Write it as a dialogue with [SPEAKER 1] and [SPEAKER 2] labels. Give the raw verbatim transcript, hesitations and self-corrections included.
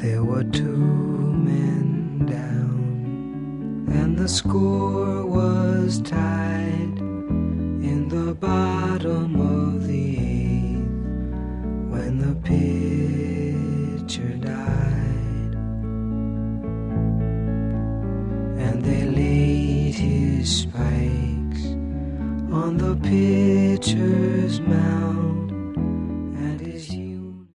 [SPEAKER 1] There were two men down, and the score was tied in the bottom of the eighth when the pitcher died. And they laid his spikes on the pitcher's mound,